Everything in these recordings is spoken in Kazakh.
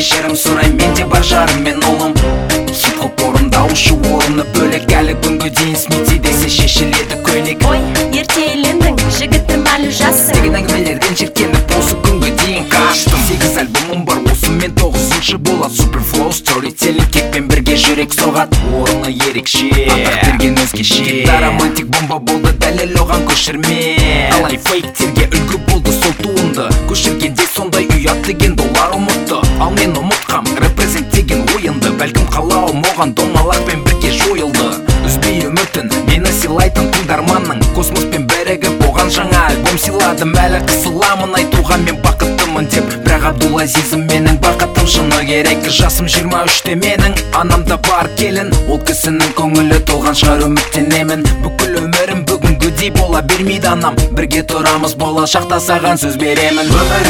кешірім сұрайм, менде бар жарым мен ұлым. Хип-хоп орындаушы орыны бөлек, әлі күнге дейін Смити десе шешіледі көйлек. Ой, ерте үйлендің, жігітім әлі жасы. Деген әңгімелерден шеркеніп осы күнге дейін қаштым. 8 альбомым бар, осымен 9-шы болады. Superflow, storytelling, кекпен бірге жүрек соғат. Орыны ерекше, атақ берген өзгеше. Кепта романтик бомба болды, дәлел оған көшірме. Алай фейктерге үлгі болды сол туынды. Көшіргенде сондай ұят деген долар ұмытты. Ал мен ұмытқам, репрезент деген ойынды. Бәлкім қалауым оған домалақпен бірге жойылды. Үзбей үмітін, мені сыйлайтын тыңдарманның. Космоспен бірігіп оған жаңа альбом сыйладым. Әлі қысыламын айтуға мен бақыттымын деп. Бірақ Абдулазизім менің бақытым шыны керек. Жасым 23-те менің, анамда бар келін. Ол кісінің көңілі толған шығар, үміттенемін. Бүкіл өмірім бүгінгідей бола бермейді анам. Бірге тұрамыз, болашақта саған сөз беремін.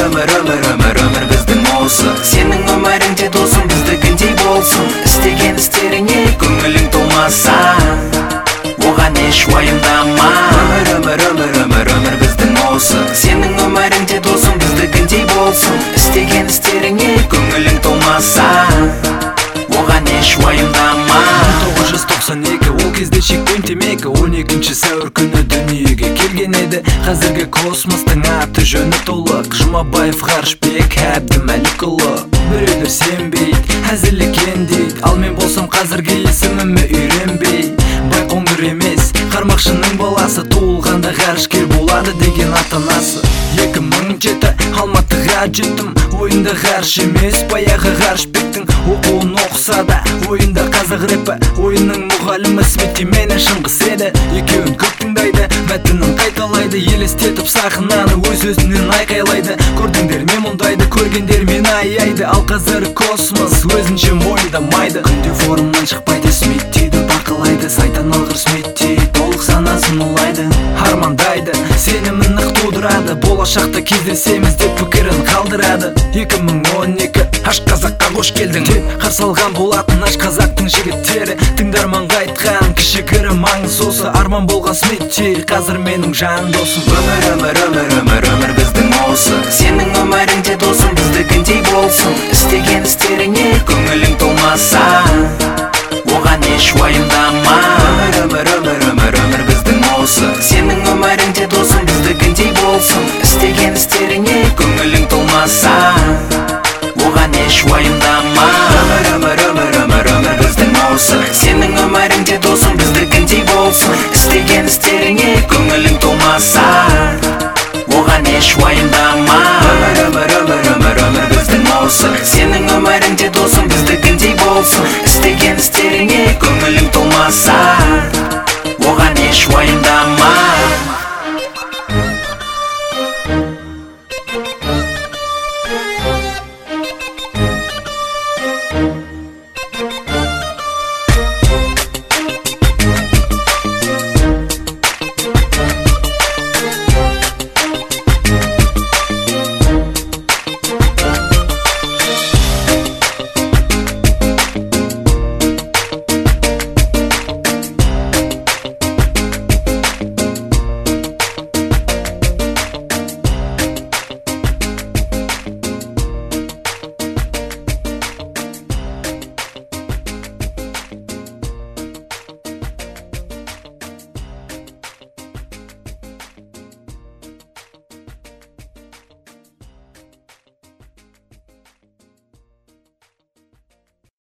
Өмір біздің осы. Сенің өміріңде досың біздікіндей болсын. Істеген істеріңе көңілің толмаса, оған еш уайымдама. Өмір біздің осы. Сенің өміріңде досың біздікіндей болсын. Істеген істеріңе көңілің толмаса, оған еш уайымдама. 1992, ол кезде шекпен темекі. 12 сәуір күні дүниеге келген еді. Қазіргі космостың аты жөні толық. Жұмабаев Ғарышбек Әбдімәлікұлы. Біреулер сенбейді, әзірлеген дейді. Ал мен болсам қазіргі есіміме үйренбей. Байқоңыр емес, қармақшының баласы. Туылғанда ғарышкер болады деген ата-анасы. 2007 Алматыға жеттім. Ойында ғарыш емес, баяғы Ғарышбектің. Оқуын оқыса да, ойында қазақ рэпі. Ойынның мұғалімі Смити менен Шыңғыс еді. Екеуін көп тыңдайды, мәтінін қайталайды. Елестетіп сахнаны өз-өзінен айқайлайды. Көрдіңдер ме мұндайды, көргендер мен аяйды. Ал қазір космос өзінше мойындамайды. Күнде форумнан шықпайды, Смитиді бақылайды. Сайтан алғыр Смити толық санасын улайды. Армандайды, сенімін нық тудырады. Болашақта кездесеміз деп пікірін қалдырады. 2012 Аш қазаққа қош келдің деп қарсы алған болатын аш қазақтың жігіттері. Тыңдарманға айтқан кішігірім аңыз осы. Арман болған Смити қазір менің жан досым. Өмір біздің осы. Сенің өміріңде досың біздікіндей болсын. Істеген істеріңе көңілің толмаса, оған еш уайымдама. Өмір біздің осы. Сенің өміріңде досың біздікіндей болсын. Істеген істеріңе көңілің толмаса, оған еш уайымдама. Өмір біздің осы. Сенің өміріңде досың біздікіндей болсын. Істеген істеріңе көңілің толмаса, оған еш уайымдама. Өмір біздің осы. Сенің өміріңде досың біздікіндей болсын. Істеген істеріңе